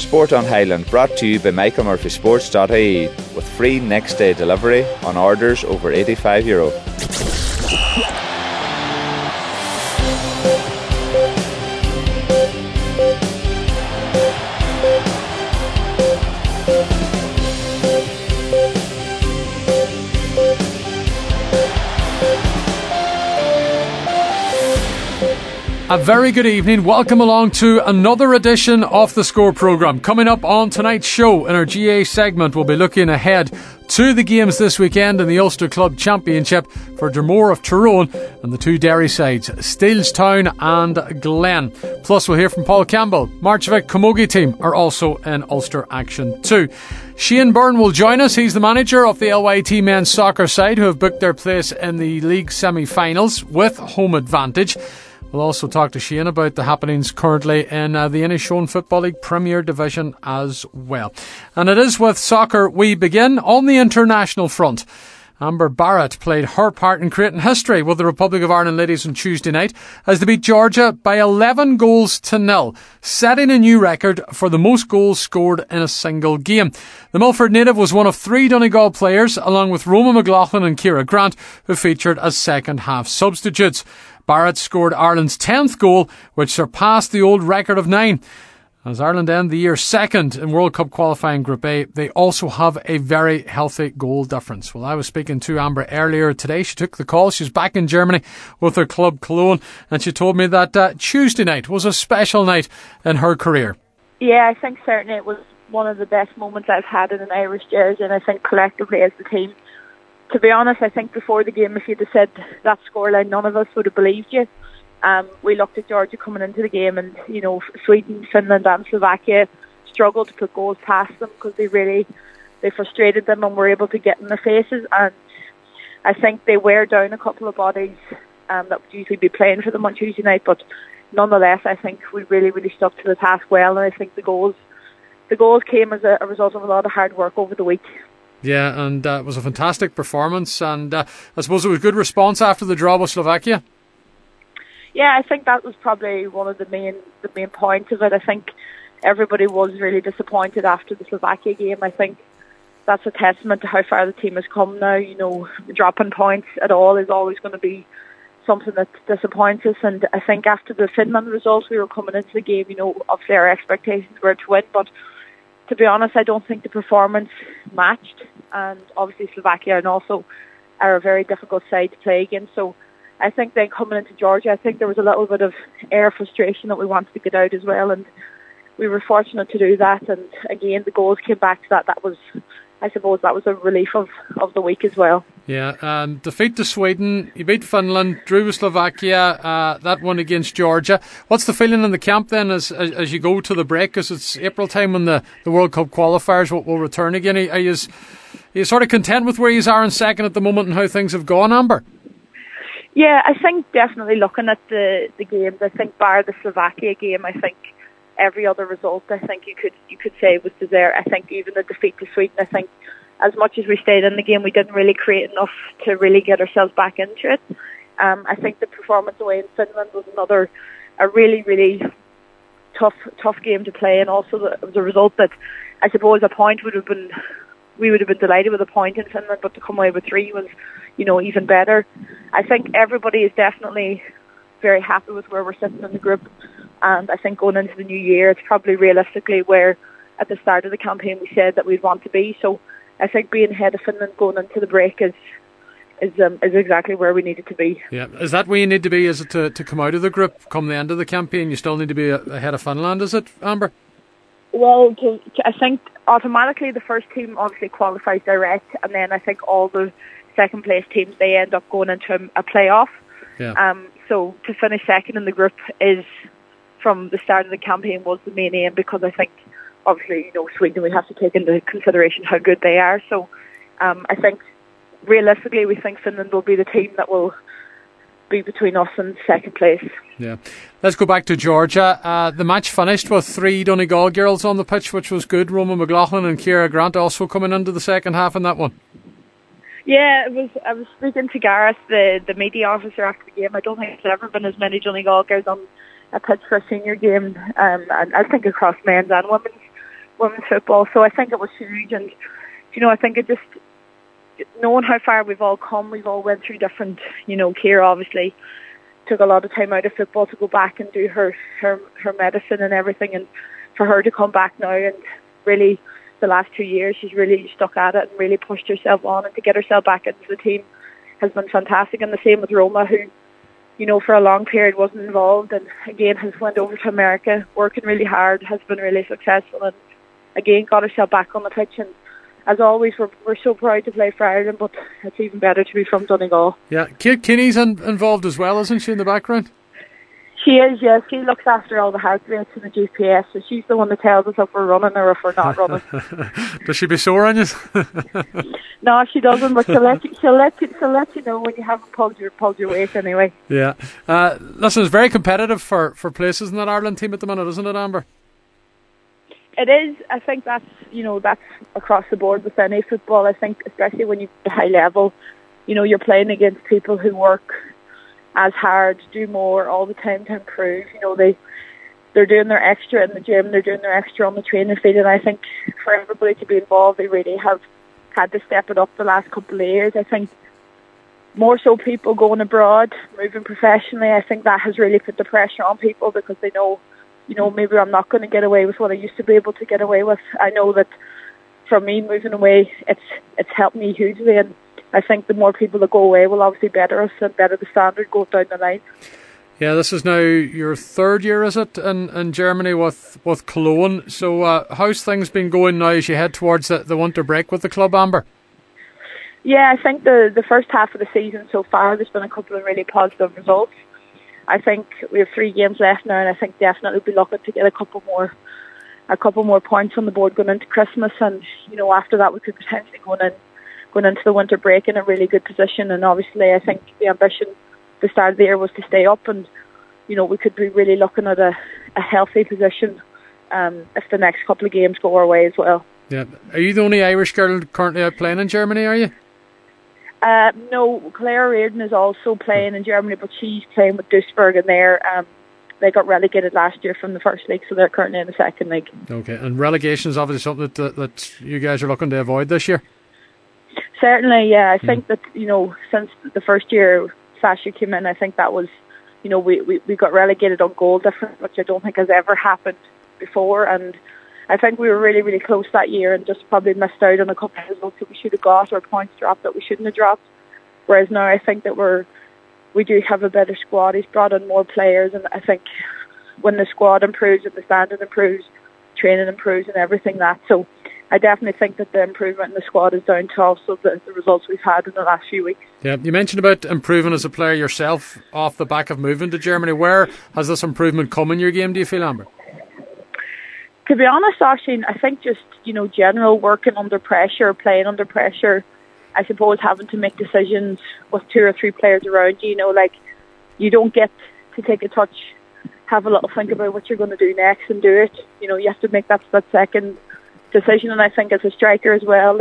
Sport on Highland brought to you by MichaelMurphySports.ie with free next day delivery on orders over €85. A very good evening. Welcome along to another edition of the Score programme. Coming up on tonight's show in our GA segment, we'll be looking ahead to the games this weekend in the Ulster Club Championship for Dromore of Tyrone and the two Derry sides, Steelstown and Glen. Plus, we'll hear from Paul Campbell. Marchevik Camogie team are also in Ulster action too. Shane Byrne will join us. He's the manager of the LYT men's soccer side who have booked their place in the league semi-finals with home advantage. We'll also talk to Shane about the happenings currently in the Inishowen Football League Premier Division as well. And it is with soccer we begin on the international front. Amber Barrett played her part in creating history with the Republic of Ireland ladies on Tuesday night as they beat Georgia by 11 goals to nil, setting a new record for the most goals scored in a single game. The Milford native was one of three Donegal players, along with Roma McLaughlin and Ciara Grant, who featured as second-half substitutes. Barrett scored Ireland's 10th goal, which surpassed the old record of 9. As Ireland end the year second in World Cup qualifying Group A, they also have a very healthy goal difference. Well, I was speaking to Amber earlier today. She took the call. She's back in Germany with her club Cologne, and she told me that Tuesday night was a special night in her career. Yeah, I think certainly it was one of the best moments I've had in an Irish jersey, and I think collectively as the team. To be honest, I think before the game, if you'd have said that scoreline, none of us would have believed you. We looked at Georgia coming into the game, and Sweden, Finland and Slovakia struggled to put goals past them because they frustrated them and were able to get in their faces. And I think they wear down a couple of bodies that would usually be playing for them on Tuesday night. But nonetheless, I think we really, really stuck to the task well, and I think the goals came as a result of a lot of hard work over the week. Yeah, and it was a fantastic performance, and I suppose it was a good response after the draw with Slovakia. Yeah, I think that was probably one of the main points of it. I think everybody was really disappointed after the Slovakia game. I think that's a testament to how far the team has come now. Dropping points at all is always going to be something that disappoints us, and I think after the Finland results, we were coming into the game, obviously our expectations were to win, but to be honest, I don't think the performance matched, and obviously Slovakia and also are a very difficult side to play against. So I think then coming into Georgia, I think there was a little bit of air frustration that we wanted to get out as well, and we were fortunate to do that. And again, the goals came back to that. I suppose that was a relief of the week as well. Yeah, defeat to Sweden, you beat Finland, drew with Slovakia, that one against Georgia. What's the feeling in the camp then as you go to the break? Because it's April time when the World Cup qualifiers will return again. Are you sort of content with where you are in second at the moment and how things have gone, Amber? Yeah, I think definitely looking at the games, I think bar the Slovakia game, I think every other result, I think you could say was deserved. I think even the defeat to Sweden, I think as much as we stayed in the game, we didn't really create enough to really get ourselves back into it. I think the performance away in Finland was a really, really tough game to play, and also it was a result that I suppose we would have been delighted with a point in Finland, but to come away with 3 was, even better. I think everybody is definitely very happy with where we're sitting in the group, and I think going into the new year, it's probably realistically where at the start of the campaign we said that we'd want to be. So I think being ahead of Finland going into the break is exactly where we needed to be. Yeah, is that where you need to be? Is it to come out of the group come the end of the campaign? You still need to be ahead of Finland, is it, Amber? Well, I think automatically the first team obviously qualifies direct, and then I think all the second place teams, they end up going into a playoff. Yeah. So to finish second in the group is, from the start of the campaign, was the main aim, because I think obviously Sweden, we have to take into consideration how good they are. So I think realistically we think Finland will be the team that will be between us and second place. Yeah. Let's go back to Georgia. The match finished with 3 Donegal girls on the pitch, which was good. Roma McLaughlin and Ciara Grant also coming into the second half in that one. Yeah, I was speaking to Gareth, the media officer, after the game. I don't think there's ever been as many Donegal girls on a pitch for a senior game, and I think across men's and women's women's football. So I think it was huge, and I think it just, knowing how far we've all come, we've all went through different, Ciara obviously took a lot of time out of football to go back and do her medicine and everything, and for her to come back now and really the last 2 years she's really stuck at it and really pushed herself on, and to get herself back into the team has been fantastic. And the same with Roma, who for a long period wasn't involved, and again has went over to America, working really hard, has been really successful, and again got herself back on the pitch. And as always, we're so proud to play for Ireland, but it's even better to be from Donegal. Yeah, Kate Kinney's involved as well, isn't she, in the background? She is, yes. She looks after all the heart rates and the GPS, so she's the one that tells us if we're running or if we're not running. Does she be sore on you? No, she doesn't, but she'll let you know when you haven't pulled your weight anyway. Yeah. Listen, it's very competitive for places in that Ireland team at the minute, isn't it, Amber? It is. I think that's across the board with any football. I think especially when you're at a high level, you're playing against people who work as hard, do more all the time to improve. They're doing their extra in the gym, they're doing their extra on the training field, and I think for everybody to be involved, they really have had to step it up the last couple of years. I think more so people going abroad, moving professionally, I think that has really put the pressure on people, because they know, maybe I'm not going to get away with what I used to be able to get away with. I know that for me, moving away, it's helped me hugely, and I think the more people that go away will obviously better us and better the standard going down the line. Yeah, this is now your third year, is it, in Germany with Cologne? So how's things been going now as you head towards the winter break with the club, Amber? Yeah, I think the first half of the season so far, there's been a couple of really positive results. I think we have 3 games left now, and I think definitely we'll be looking to get a couple more points on the board going into Christmas, and after that we could potentially going into the winter break in a really good position. And obviously I think the ambition at the start of the year was to stay up, and we could be really looking at a healthy position if the next couple of games go our way as well. Yeah. Are you the only Irish girl currently out playing in Germany, are you? No, Claire Reardon is also playing in Germany, but she's playing with Duisburg, and they got relegated last year from the first league, so they're currently in the second league. Okay, and relegation is obviously something that you guys are looking to avoid this year? Certainly, yeah. I think that, since the first year Sasha came in, I think that was, we got relegated on goal difference, which I don't think has ever happened before. And I think we were really, really close that year and just probably missed out on a couple of results that we should have got, or points dropped that we shouldn't have dropped. Whereas now I think that we do have a better squad. He's brought in more players, and I think when the squad improves and the standard improves, training improves and everything that. So I definitely think that the improvement in the squad is down to also the results we've had in the last few weeks. Yeah, you mentioned about improving as a player yourself off the back of moving to Germany. Where has this improvement come in your game, do you feel, Amber? To be honest, Oisín, I think just, general working under pressure, playing under pressure, I suppose having to make decisions with 2 or 3 players around you, you don't get to take a touch, have a little think about what you're going to do next and do it. You have to make that split second decision. And I think as a striker as well,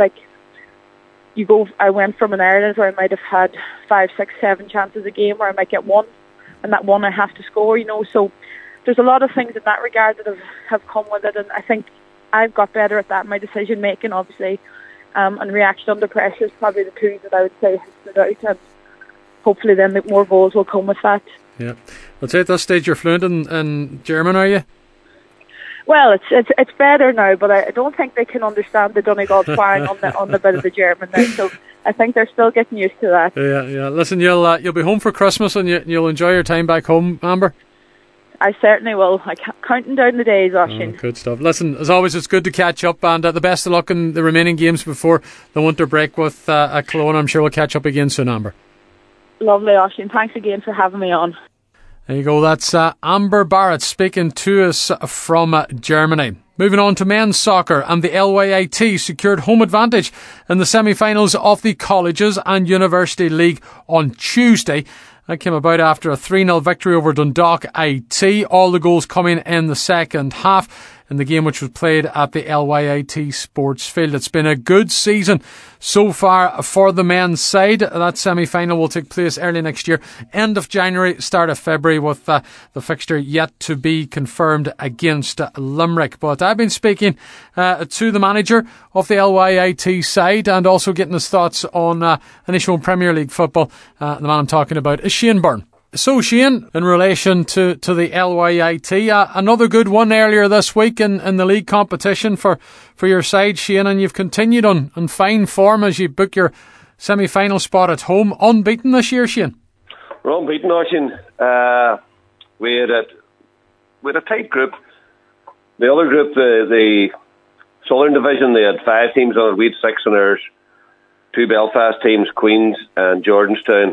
I went from an Ireland where I might have had 5, 6, 7 chances a game where I might get 1, and that 1 I have to score, so there's a lot of things in that regard that have come with it, and I think I've got better at that. My decision making, obviously, and reaction under pressure is probably the 2 that I would say have stood out, and hopefully then the more goals will come with that. Yeah. I'd say at this stage you're fluent in German, are you? Well, it's better now, but I don't think they can understand the Donegal twang on the bit of the German there. So I think they're still getting used to that. Yeah. Listen, you'll be home for Christmas, and you'll enjoy your time back home, Amber. I certainly will. I'm counting down the days, Oisín. Good stuff. Listen, as always, it's good to catch up, and the best of luck in the remaining games before the winter break with Cologne. I'm sure we'll catch up again soon, Amber. Lovely, Oisín. Thanks again for having me on. There you go. That's Amber Barrett speaking to us from Germany. Moving on to men's soccer, and the LYIT secured home advantage in the semi-finals of the Colleges and University League on Tuesday. That came about after a 3-0 victory over Dundalk IT. All the goals coming in the second half. in the game which was played at the LYIT Sports Field. It's been a good season so far for the men's side. That semi-final will take place early next year, end of January, start of February, with the fixture yet to be confirmed against Limerick. But I've been speaking to the manager of the LYIT side and also getting his thoughts on initial Premier League football. The man I'm talking about is Shane Byrne. So Shane, in relation to the LYIT, another good one earlier this week in the league competition for your side, Shane, and you've continued on fine form as you book your semi-final spot at home. Unbeaten this year, Shane? We're unbeaten, Oisin. We had a tight group. The other group, the Southern Division, they had 5 teams on it. We had 6 on ours. 2 Belfast teams, Queens and Jordanstown.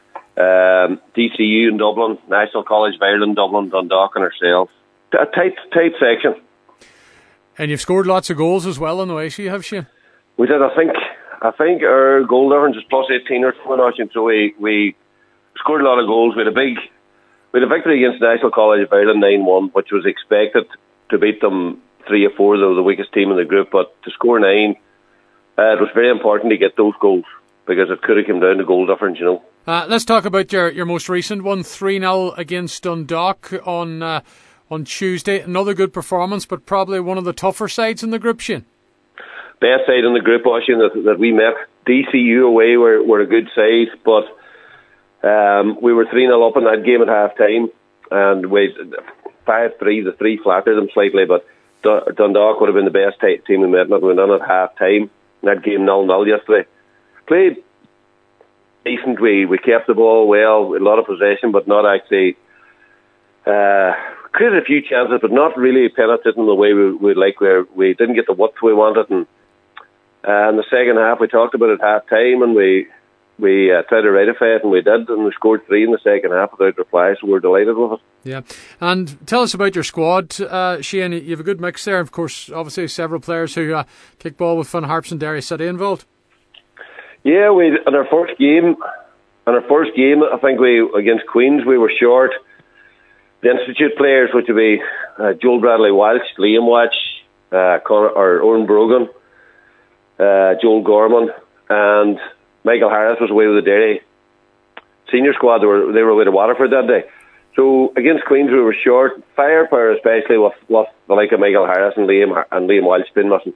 DCU in Dublin, National College of Ireland, Dublin, Dundalk and ourselves. A tight section. And you've scored lots of goals as well on the way, so you have, Shane? We did. I think our goal difference is plus 18 or something, so we scored a lot of goals. We had a victory against National College of Ireland 9-1, which was expected to beat them 3 or 4. They were the weakest team in the group, but to score 9, it was very important to get those goals because it could have come down to goal difference, you know. Let's talk about your most recent one, 3-0 against Dundalk on Tuesday. Another good performance, but probably one of the tougher sides in the group, Shane. Best side in the group, Oisin, that we met. DCU away were a good side, but we were 3-0 up in that game at half time, and we 5-3, the 3 flattered them slightly, but Dundalk would have been the best team we met, and it went on at half time. That game 0-0 yesterday. Played decent. We kept the ball well, a lot of possession, but not actually created a few chances, but not really penetrating the way we'd like. Where we didn't get the width we wanted, and in the second half we talked about it at half time, and we tried to rectify it, and we did, and we scored 3 in the second half without reply, so we're delighted with it. Yeah, and tell us about your squad, Shane. You have a good mix there, of course. Obviously, several players who kick ball with Finn Harps and Derry City involved. Yeah, in our first game, I think against Queens, we were short the Institute players, which would be Joel Bradley Walsh, Liam Walsh, Owen Brogan, Joel Gorman, and Michael Harris was away with the Derry senior squad. They were away to Waterford that day. So against Queens, we were short firepower, especially with the like of Michael Harris and Liam Walsh been missing.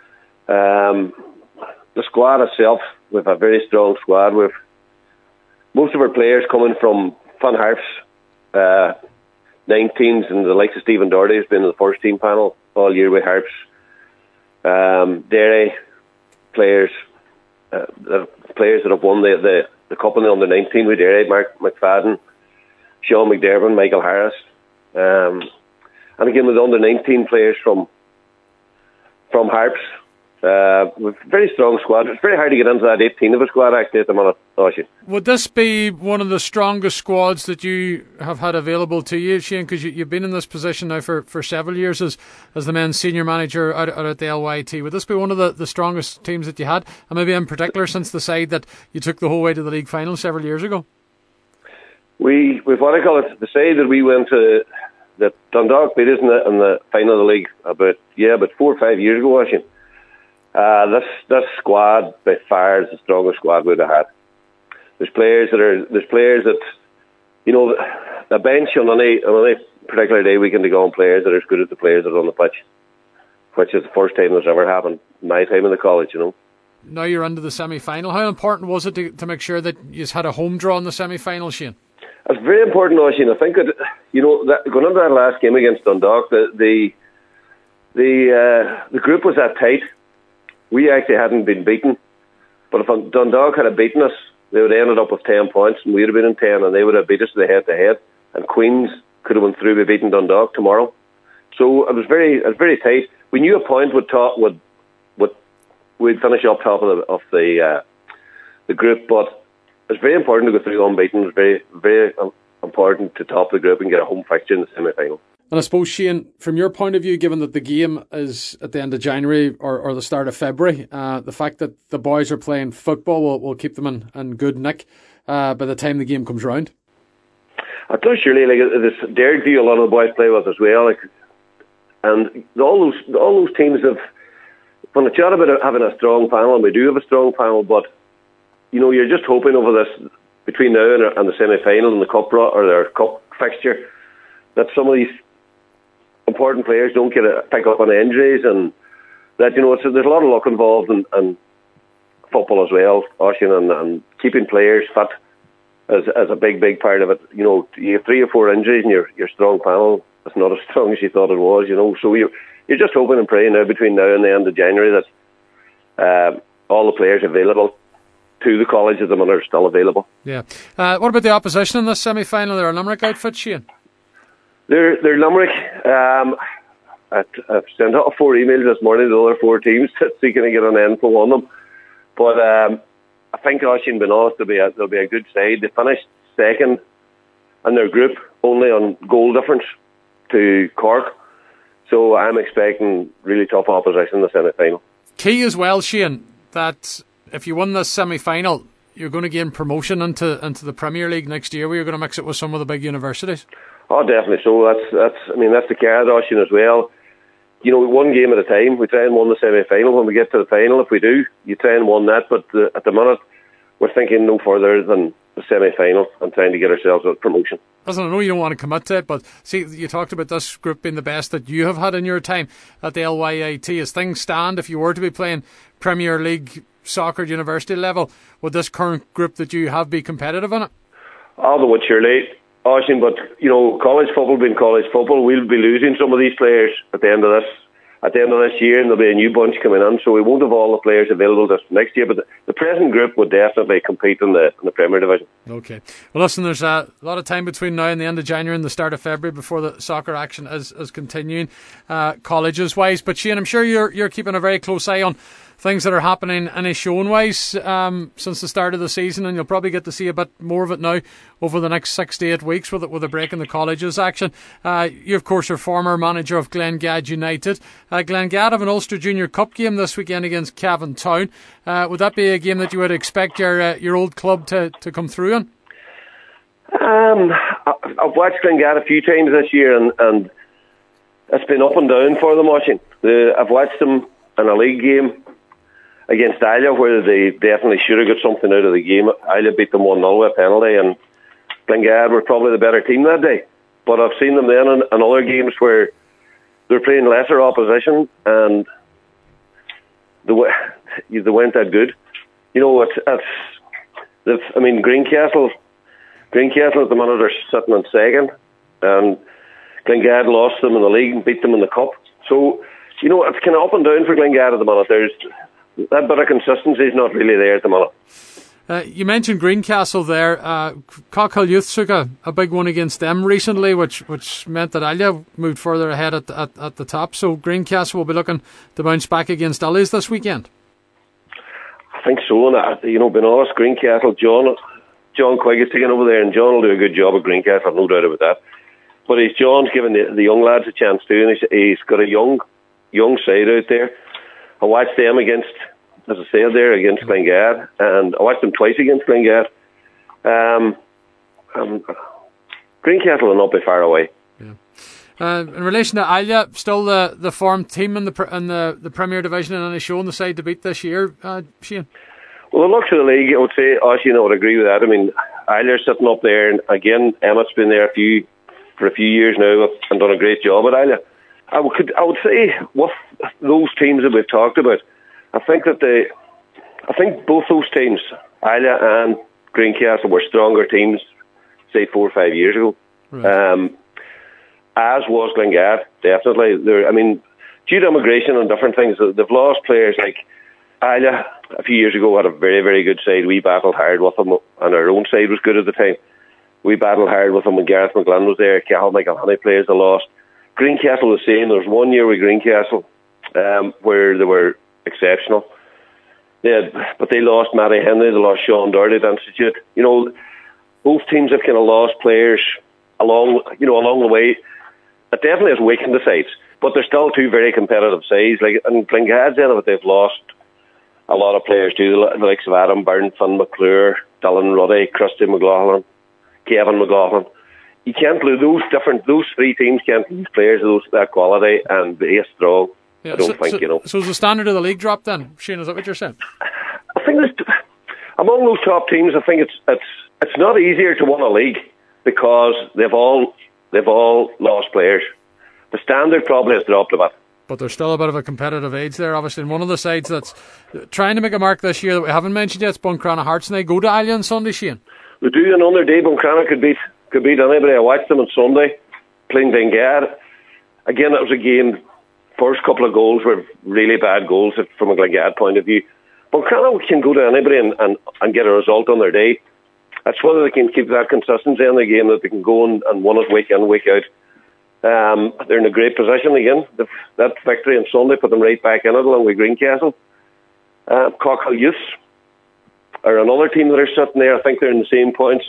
The squad itself, we've a very strong squad. We've most of our players coming from Finn Harps, 19s, and the likes of Stephen Doherty has been in the first team panel all year with Harps. Derry players, players that have won the cup in the under-19 with Derry, Mark McFadden, Sean McDermott, Michael Harris, and again with the under-19 players from Harps. With a very strong squad. It's very hard to get into that 18 of a squad actually at the minute. Would this be one of the strongest squads that you have had available to you, Shane? Because you've been in this position now for several years as the men's senior manager out at the LYT. Would this be one of the strongest teams that you had, and maybe in particular since the side that you took the whole way to the league final several years ago? We've what I call it, the side that we went to, that Dundalk beat us in the final of the league about 4 or 5 years ago, actually. This squad by far is the strongest squad we'd have had. There's players that you know, the bench on any particular day we can go on players that are as good as the players that are on the pitch, which is the first time that's ever happened in my time in the college, you know. Now you're into the semi-final. How important was it to make sure that you had a home draw in the semi-final, Shane? It's very important, Oisin. I think that, you know, going into that last game against Dundalk, the group was that tight. We actually hadn't been beaten, but if Dundalk had beaten us, they would have ended up with 10 points, and we would have been in 10, and they would have beat us to the head-to-head, and Queens could have went through by beating Dundalk tomorrow. So it was very tight. We knew a point we'd finish up top of the group, but it's very important to go through unbeaten. It's very, very important to top the group and get a home fixture in the semi-final. And I suppose, Shane, from your point of view, given that the game is at the end of January or the start of February, the fact that the boys are playing football will keep them in good nick by the time the game comes round? I thought surely, like, this Derek view, a lot of the boys play with as well. Like, And all those teams have, when I chat about having a strong panel, and we do have a strong panel, but you're just hoping over this between now and the semi-final and the cup or their cup fixture that some of these important players don't pick up on injuries, and that there's a lot of luck involved in football as well, Oisín, and keeping players fit as a big part of it. You have 3 or 4 injuries and your strong panel is not as strong as you thought it was. So you're just hoping and praying now between now and the end of January that all the players available to the college at the minute are still available. Yeah. What about the opposition in this semi-final? They're a Limerick outfit, Shane. They're Limerick. I've sent out 4 emails this morning to the other 4 teams seeking to get an info on them. But I think, Oisín, being honest, they'll be a good side. They finished second in their group, only on goal difference to Cork. So I'm expecting really tough opposition in the semi-final. Key as well, Shane, that if you win this semi-final, you're going to gain promotion into the Premier League next year, where you're going to mix it with some of the big universities. Oh, definitely. So that's the card, Oisín, as well. One game at a time. We try and win the semi-final. When we get to the final, if we do, you try and win that. But at the minute, we're thinking no further than the semi-final and trying to get ourselves a promotion. Listen, I know you don't want to commit to it, but see, you talked about this group being the best that you have had in your time at the LYIT. As things stand, if you were to be playing Premier League soccer at university level, would this current group that you have be competitive in it? Oh, they would surely, Oisín, but college football being college football, we'll be losing some of these players at the end of this year, and there'll be a new bunch coming in, so we won't have all the players available this next year, but the present group would definitely compete in the Premier Division. Okay. Well, listen, there's a lot of time between now and the end of January and the start of February before the soccer action is continuing, colleges wise. But Shane, I'm sure you're keeping a very close eye on things that are happening in Aishone wise since the start of the season, and you'll probably get to see a bit more of it now over the next 6 to 8 weeks with a break in the colleges action. You, of course, are former manager of Glengad United. Glengad have an Ulster Junior Cup game this weekend against Cavan Town. Would that be a game that you would expect your old club to come through in? I've watched Glengad a few times this year, and it's been up and down for them, Oisín. I've watched them in a league game against Islay, where they definitely should have got something out of the game. Islay beat them 1-0 with a penalty, and Glengad were probably the better team that day. But I've seen them then in other games where they're playing lesser opposition, and they weren't that good. Greencastle at the minute are sitting in second, and Glengad lost them in the league and beat them in the cup. So, it's kind of up and down for Glengad at the minute. That bit of consistency is not really there at the minute. You mentioned Greencastle there. Cockhill Youth took a big one against them recently, which meant that Islay moved further ahead at the top. So Greencastle will be looking to bounce back against Ullys this weekend. I think so. And being honest, Greencastle, John Quigg is taking over there, and John will do a good job at Greencastle, no doubt about that. But John's giving the young lads a chance too, and he's got a young side out there. I watched them against Glengad, and I watched them twice against Glengad. Greencastle will not be far away. Yeah. In relation to Islay, still the formed team in the Premier Division, and only showing the side to beat this year, Shane? Well, the looks of the league, I would say, Oisín, I would agree with that. I mean, Islay are sitting up there, and again, Emmett's been there for a few years now and done a great job at Islay. I would say with those teams that we've talked about, I think both those teams, Islay and Greencastle, were stronger teams, say 4 or 5 years ago. Right. As was Glengad, definitely. Due to immigration and different things, they've lost players. Like Islay, a few years ago, had a very, very good side. We battled hard with them, and our own side was good at the time. We battled hard with them when Gareth McGlynn was there. Cahill McElhenney players they lost. Greencastle the same. There was 1 year with Greencastle where they were exceptional. But they lost Matty Henry, they lost Sean Doherty at Institute. Both teams have kind of lost players along the way. It definitely has weakened the sides, but they're still 2 very competitive sides. And Glengad's end of it, they've lost a lot of players too, the likes of Adam Byrne, Finn McClure, Dylan Ruddy, Christy McLaughlin, Kevin McLaughlin. you can't lose those three teams can't lose players of that quality and be strong. Yeah, I don't think. So is the standard of the league dropped then, Shane? Is that what you're saying? I think among those top teams, I think it's not easier to win a league because they've all lost players. The standard probably has dropped a bit. But there's still a bit of a competitive edge there, obviously. And one of the sides that's trying to make a mark this year that we haven't mentioned yet is Buncrana Hearts, and they go to Ireland on Sunday, Shane. They do another day. Buncrana could beat anybody. I watched them on Sunday playing Glengad. Again, it was a game. First couple of goals were really bad goals from a Glengad point of view. Buncrana can go to anybody and get a result on their day. That's whether they can keep that consistency in the game, that they can go and win it week in, week out. They're in a great position again. That victory on Sunday put them right back in it along with Greencastle. Cockhill Youths are another team that are sitting there. I think they're in the same points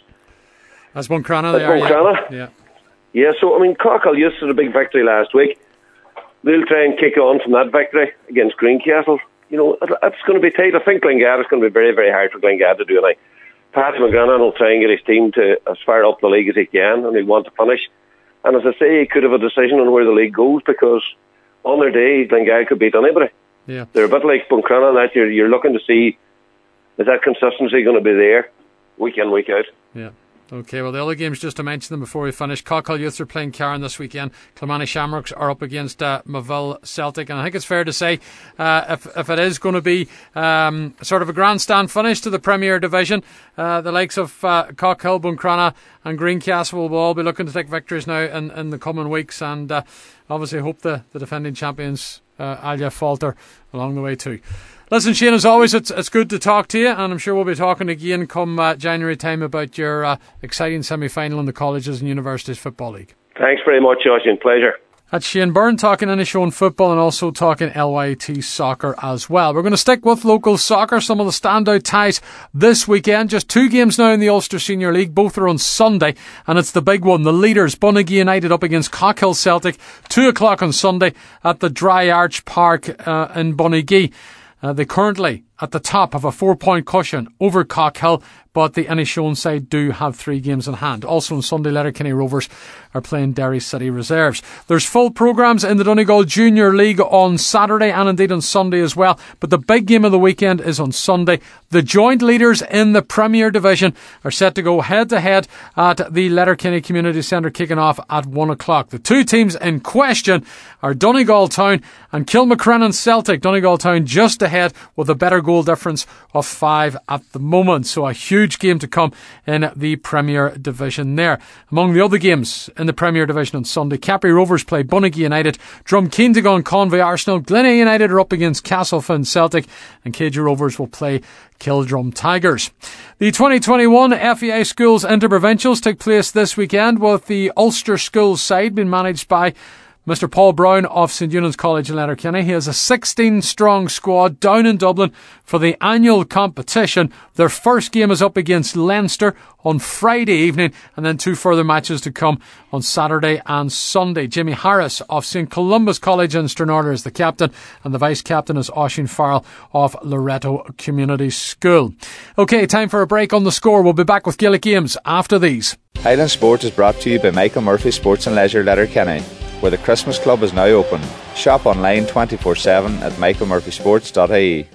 as Buncrana. Yeah, so I mean, Cockhill Youths had a big victory last week. They'll try and kick on from that victory against Greencastle. It's going to be tight. I think Glengad is going to be very, very hard for Glengad to do anything. Paddy McGrannon will try and get his team to as far up the league as he can, and he'll want to finish. And as I say, he could have a decision on where the league goes because on their day, Glengad could beat anybody. Yeah. They're a bit like Buncrana in that you're looking to see, is that consistency going to be there week in, week out? Yeah. Okay, well, the other games, just to mention them before we finish, Cockhill Youths are playing Carron this weekend. Kilmany Shamrocks are up against Maville Celtic, and I think it's fair to say if it is going to be sort of a grandstand finish to the Premier Division, the likes of Cockhill, Buncrana and Greencastle will all be looking to take victories now in the coming weeks, and obviously hope the defending champions Alya falter along the way too. Listen, Shane, as always, it's good to talk to you, and I'm sure we'll be talking again come January time about your exciting semi-final in the Colleges and Universities Football League. Thanks very much, Josh. Pleasure. That's Shane Byrne talking Inishowen football and also talking LYT soccer as well. We're going to stick with local soccer, some of the standout ties this weekend. Just two games now in the Ulster Senior League. Both are on Sunday, and it's the big one. The leaders, Bunagee United up against Cockhill Celtic, 2 o'clock on Sunday at the Dry Arch Park in Bunagee. They currently at the top have a 4-point cushion over Cockhill, but the Inishowen side do have 3 games in hand. Also on Sunday, Letterkenny Rovers are playing Derry City Reserves. There's full programmes in the Donegal Junior League on Saturday and indeed on Sunday as well, but the big game of the weekend is on Sunday. The joint leaders in the Premier Division are set to go head to head at the Letterkenny Community Centre, kicking off at 1 o'clock. The two teams in question are Donegal Town and Kilmacrennan Celtic. Donegal Town just ahead with a better goal difference of 5 at the moment. So a huge game to come in the Premier Division there. Among the other games in the Premier Division on Sunday, Capri Rovers play Bunagee United, Drumkeendagon Convoy Arsenal, Glenay United are up against Castlefin Celtic, and KG Rovers will play Kildrum Tigers. The 2021 FEI Schools Interprovincials take place this weekend, with the Ulster Schools side being managed by Mr. Paul Brown of St Eunan's College in Letterkenny. He has a 16-strong squad down in Dublin for the annual competition. Their first game is up against Leinster on Friday evening, and then 2 further matches to come on Saturday and Sunday. Jimmy Harris of St Columbus College in Stranraer is the captain, and the vice-captain is Oisín Farrell of Loreto Community School. OK, time for a break on The Score. We'll be back with Gaelic Games after these. Highland Sport is brought to you by Michael Murphy Sports and Leisure Letterkenny, where the Christmas Club is now open. Shop online 24/7 at michaelmurphysports.ie.